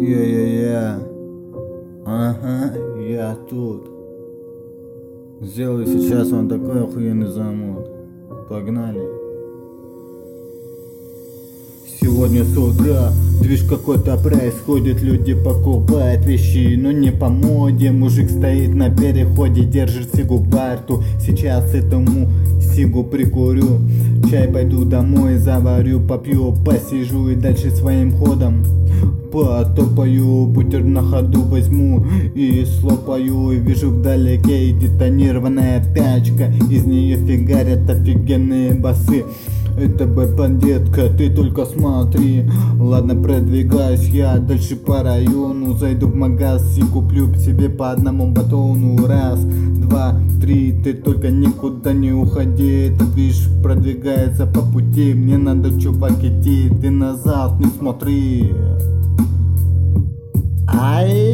Я. Ага, я тут. Сделаю сейчас вам такой охуенный замут. Погнали. Сегодня с утра движ какой-то происходит. Люди покупают вещи, но не по моде. Мужик стоит на переходе, держит сигу во рту. Сейчас этому сигу прикурю. Чай пойду домой, заварю, попью, посижу и дальше своим ходом потопаю. Бутер на ходу возьму и слопаю. И вижу вдалеке детонированная тачка. Из нее фигарят офигенные басы. Это бандитка, ты только смотри. Ладно, продвигаюсь я дальше по району. Зайду в магаз и куплю себе по одному батону. Раз, два, три, ты только никуда не уходи. Этот движ продвигается по пути. Мне надо, чувак, идти. Ты назад не смотри. Ай!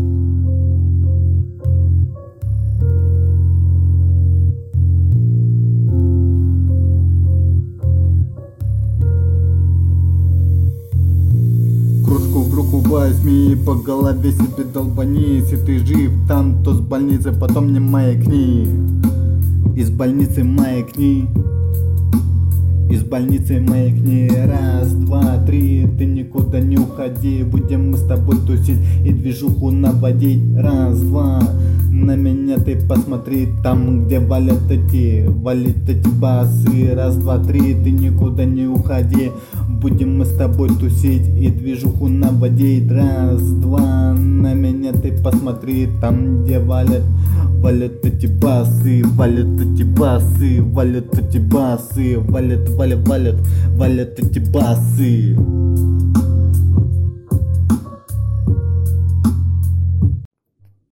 Кружку в руку возьми, по голове себе долбани. Если ты жив там, то с больницы потом не маякни. Из больницы маякни. Из больницы маякни. Раз, два, три, ты никуда не уходи. Будем мы с тобой тусить и движуху наводить. Раз, два, на меня ты посмотри. Там, где валят эти басы. Раз, два, три, ты никуда не уходи. Будем мы с тобой тусить и движуху наводить. Раз, два, на меня ты посмотри. Там, где валят эти басы. Валят эти басы. Валят эти басы. Валят эти басы.